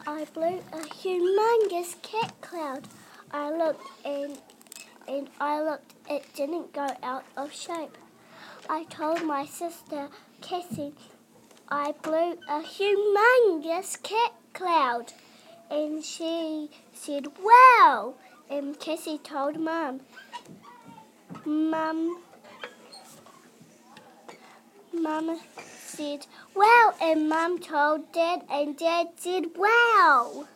I blew a humongous cat cloud. I looked it didn't go out of shape. I told my sister Cassie I blew a humongous cat cloud. And she said, wow! And Cassie told Mum. Mum said, wow! And Mum told Dad, and Dad said, wow!